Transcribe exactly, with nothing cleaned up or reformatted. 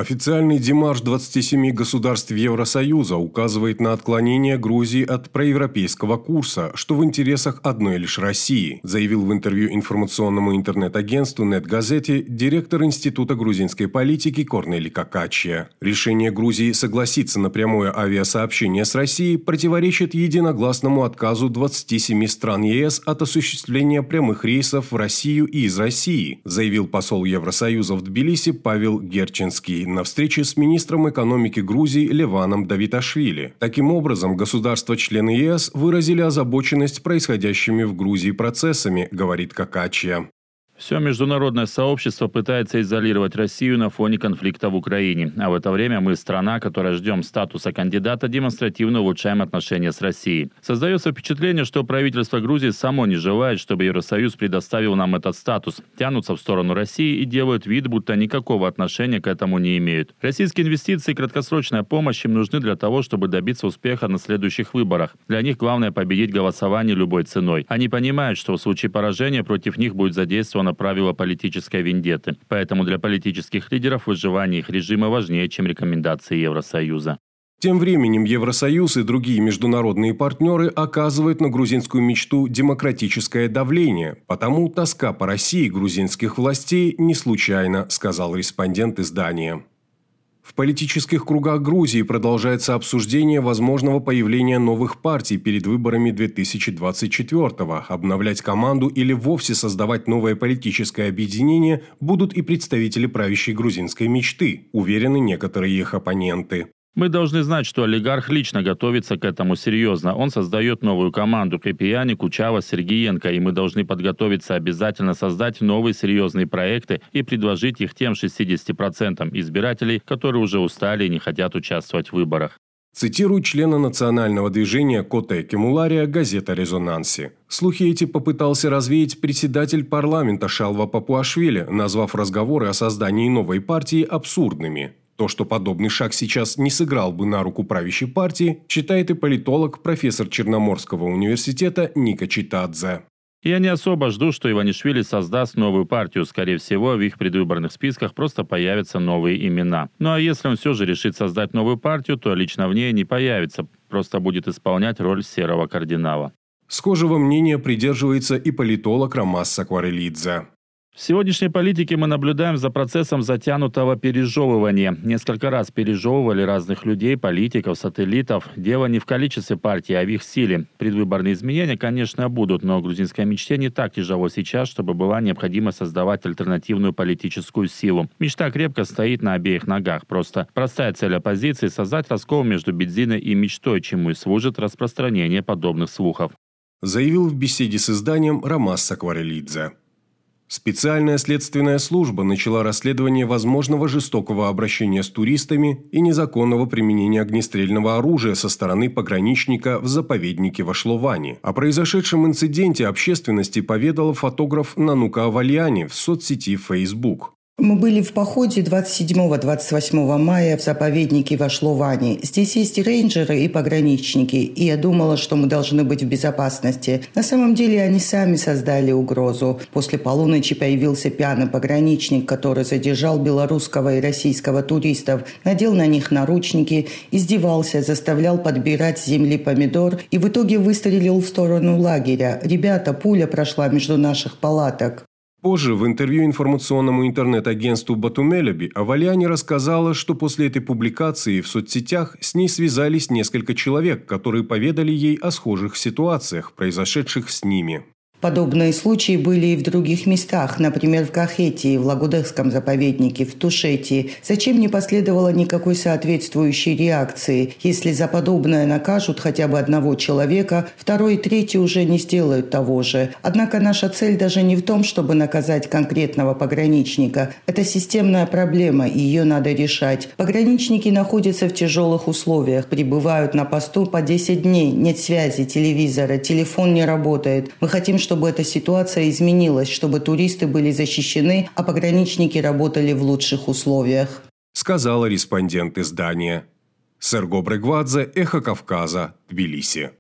Официальный демарш двадцати семи государств Евросоюза указывает на отклонение Грузии от проевропейского курса, что в интересах одной лишь России, заявил в интервью информационному интернет-агентству «Нет-Газете» директор Института грузинской политики Корнели Какачия. Решение Грузии согласиться на прямое авиасообщение с Россией противоречит единогласному отказу двадцати семи стран ЕС от осуществления прямых рейсов в Россию и из России, заявил посол Евросоюза в Тбилиси Павел Герчинский на встрече с министром экономики Грузии Леваном Давиташвили. Таким образом, государства-члены ЕС выразили озабоченность происходящими в Грузии процессами, говорит Какачия. Все международное сообщество пытается изолировать Россию на фоне конфликта в Украине. А в это время мы, страна, которая ждем статуса кандидата, демонстративно улучшаем отношения с Россией. Создается впечатление, что правительство Грузии само не желает, чтобы Евросоюз предоставил нам этот статус. Тянутся в сторону России и делают вид, будто никакого отношения к этому не имеют. Российские инвестиции и краткосрочная помощь им нужны для того, чтобы добиться успеха на следующих выборах. Для них главное победить голосование любой ценой. Они понимают, что в случае поражения против них будет задействовано правила политической вендетты. Поэтому для политических лидеров выживание их режима важнее, чем рекомендации Евросоюза. Тем временем Евросоюз и другие международные партнеры оказывают на грузинскую мечту демократическое давление, потому тоска по России грузинских властей не случайна, сказал респондент издания. В политических кругах Грузии продолжается обсуждение возможного появления новых партий перед выборами две тысячи двадцать четвёртого. Обновлять команду или вовсе создавать новое политическое объединение будут и представители правящей грузинской мечты, уверены некоторые их оппоненты. Мы должны знать, что олигарх лично готовится к этому серьезно. Он создает новую команду Крепияни, Кучава, Сергиенко, и мы должны подготовиться обязательно создать новые серьезные проекты и предложить их тем шестидесяти процентам избирателей, которые уже устали и не хотят участвовать в выборах. Цитирует члена национального движения Коте Кемулария газета «Резонанси». Слухи эти попытался развеять председатель парламента Шалва Папуашвили, назвав разговоры о создании новой партии абсурдными. То, что подобный шаг сейчас не сыграл бы на руку правящей партии, считает и политолог, профессор Черноморского университета Ника Читадзе. Я не особо жду, что Иванишвили создаст новую партию. Скорее всего, в их предвыборных списках просто появятся новые имена. Ну а если он все же решит создать новую партию, то лично в ней не появится, просто будет исполнять роль серого кардинала. Схожего мнения придерживается и политолог Ромас Сакварелидзе. В сегодняшней политике мы наблюдаем за процессом затянутого пережевывания. Несколько раз пережевывали разных людей, политиков, сателлитов. Дело не в количестве партий, а в их силе. Предвыборные изменения, конечно, будут, но грузинской мечте не так тяжело сейчас, чтобы была необходимо создавать альтернативную политическую силу. Мечта крепко стоит на обеих ногах. Просто простая цель оппозиции – создать раскол между Бедзиной и мечтой, чему и служит распространение подобных слухов. Заявил в беседе с изданием Ромас Сакварелидзе. Специальная следственная служба начала расследование возможного жестокого обращения с туристами и незаконного применения огнестрельного оружия со стороны пограничника в заповеднике Вашловани. О произошедшем инциденте общественности поведал фотограф Нанука Авальяни в соцсети Facebook. Мы были в походе двадцать седьмого — двадцать восьмого мая в заповеднике Вашловани. Здесь есть и рейнджеры, и пограничники, и я думала, что мы должны быть в безопасности. На самом деле они сами создали угрозу. После полуночи появился пьяный пограничник, который задержал белорусского и российского туристов, надел на них наручники, издевался, заставлял подбирать с земли помидор и в итоге выстрелил в сторону лагеря. Ребята, пуля прошла между наших палаток. Позже в интервью информационному интернет-агентству Батумелеби Авальяни рассказала, что после этой публикации в соцсетях с ней связались несколько человек, которые поведали ей о схожих ситуациях, произошедших с ними. Подобные случаи были и в других местах, например, в Кахетии, в Лагудекском заповеднике, в Тушетии. Зачем не последовало никакой соответствующей реакции? Если за подобное накажут хотя бы одного человека, второй и третий уже не сделают того же. Однако наша цель даже не в том, чтобы наказать конкретного пограничника. Это системная проблема, и ее надо решать. Пограничники находятся в тяжелых условиях, пребывают на посту по десять дней, нет связи, телевизора, телефон не работает. Мы хотим, чтобы чтобы эта ситуация изменилась, чтобы туристы были защищены, а пограничники работали в лучших условиях. Сказала респондент издания. Серго Брегвадзе, Эхо Кавказа, Тбилиси.